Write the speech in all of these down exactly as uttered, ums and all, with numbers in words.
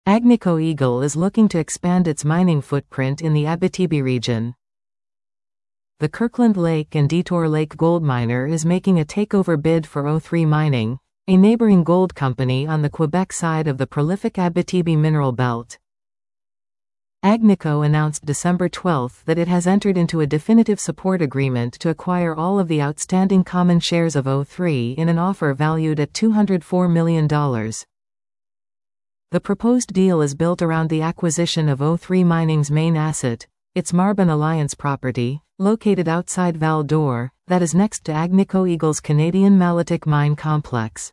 Agnico Eagle is looking to expand its mining footprint in the Abitibi region. The Kirkland Lake and Detour Lake gold miner is making a takeover bid for O three Mining, a neighboring gold company on the Quebec side of the prolific Abitibi mineral belt. Agnico announced December twelfth that it has entered into a definitive support agreement to acquire all of the outstanding common shares of O three in an offer valued at two hundred four million dollars. The proposed deal is built around the acquisition of O three Mining's main asset, its Marban Alliance property, located outside Val-d'Or, that is next to Agnico Eagle's Canadian Malartic Mine Complex.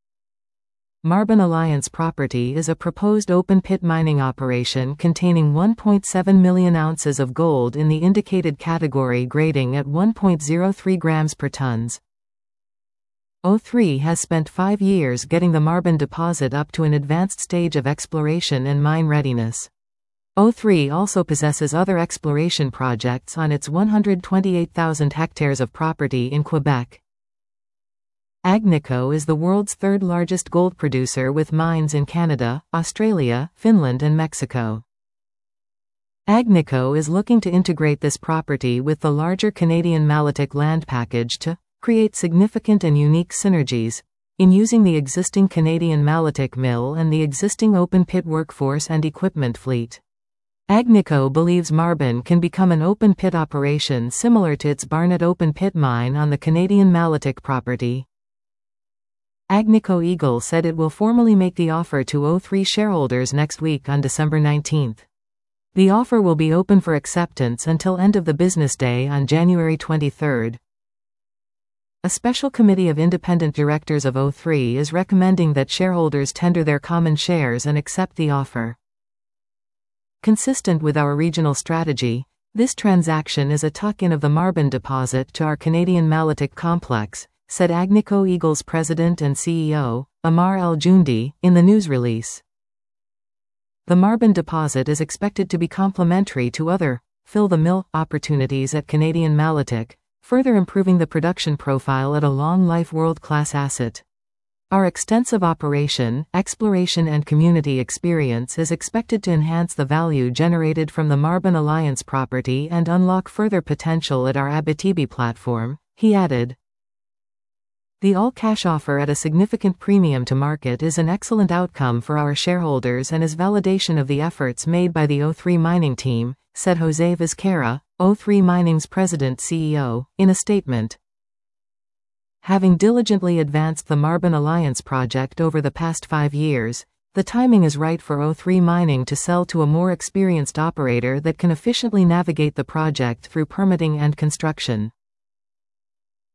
Marban Alliance property is a proposed open-pit mining operation containing one point seven million ounces of gold in the indicated category grading at one point zero three grams per tons. O three has spent five years getting the Marban deposit up to an advanced stage of exploration and mine readiness. O three also possesses other exploration projects on its one hundred twenty-eight thousand hectares of property in Quebec. Agnico is the world's third largest gold producer with mines in Canada, Australia, Finland and Mexico. Agnico is looking to integrate this property with the larger Canadian Malartic land package to create significant and unique synergies in using the existing Canadian Malartic mill and the existing open-pit workforce and equipment fleet. Agnico believes Marban can become an open-pit operation similar to its Barnett open-pit mine on the Canadian Malartic property. Agnico Eagle said it will formally make the offer to O three shareholders next week on December nineteenth. The offer will be open for acceptance until end of the business day on January twenty-third. A special committee of independent directors of O three is recommending that shareholders tender their common shares and accept the offer. Consistent with our regional strategy, this transaction is a tuck-in of the Marban deposit to our Canadian Malartic complex, said Agnico Eagle's president and C E O, Ammar Al-Joundi, in the news release. The Marban deposit is expected to be complementary to other fill-the-mill opportunities at Canadian Malartic, further improving the production profile at a long-life world-class asset. Our extensive operation, exploration and community experience is expected to enhance the value generated from the Marban Alliance property and unlock further potential at our Abitibi platform, he added. The all-cash offer at a significant premium to market is an excellent outcome for our shareholders and is validation of the efforts made by the O three Mining team, said Jose Vizcarra, O three Mining's president C E O, in a statement. Having diligently advanced the Marban Alliance project over the past five years, the timing is right for O three Mining to sell to a more experienced operator that can efficiently navigate the project through permitting and construction.